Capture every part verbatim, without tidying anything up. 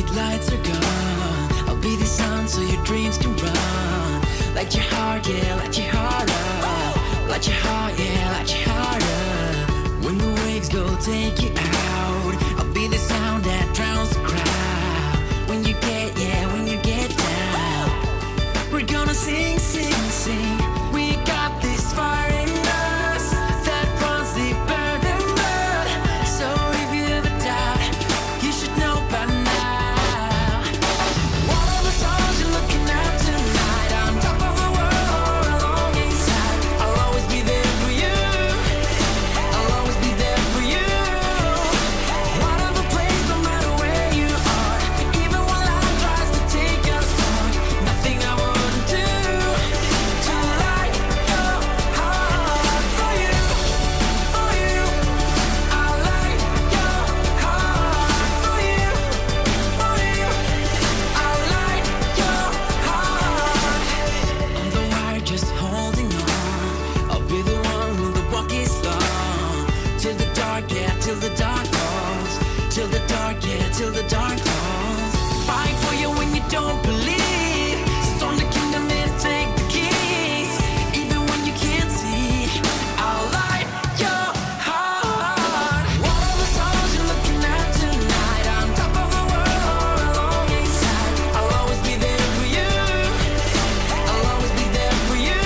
streetlights are gone, I'll be the sun so your dreams can run. Light your heart, yeah, light your heart up. Light your heart, yeah, light your heart up. When the waves go take you out, I'll be the sound that drowns the crowd. When you get, yeah, when you get down, we're gonna sing, sing, sing. We got this fire in us that runs deeper than blood. So if you ever doubt, you should know by now. All of the stars you're looking at tonight, on top of the world or along inside, I'll always be there for you. I'll always be there for you. Whatever place, no matter where you are, even when life tries to take us on, nothing I wouldn't do to light your heart. For you, for you, I'll light your heart. For you, for you, I'll light your heart. On the wire, just holding on, I'll be the one when the walk is long. Till the dark, yeah, till the dark falls. Till the dark, yeah, till the dark falls. Fight for you when you don't believe. Storm the kingdom and take the keys. Even when you can't see, I'll light your heart. What are the stars you're looking at tonight? On top of the world or along inside, I'll always be there for you. I'll always be there for you.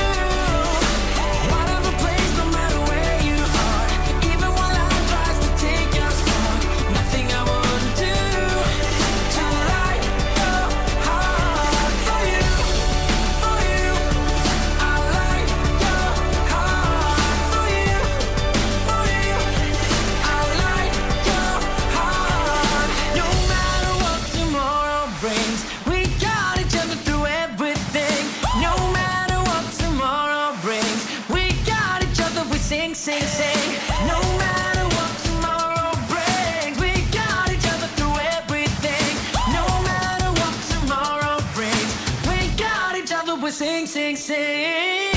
Whatever place, no matter where you are, even when life tries to take us on, nothing I wouldn't do to light your heart. For you, for you, I'll light your heart. For you, for you, I'll light your heart. No matter what tomorrow brings, we got each other through everything. No matter what tomorrow brings, we got each other, we sing, sing, sing. No matter what tomorrow brings, we got each other through everything. No matter what tomorrow brings, we got each other, we sing, sing, sing.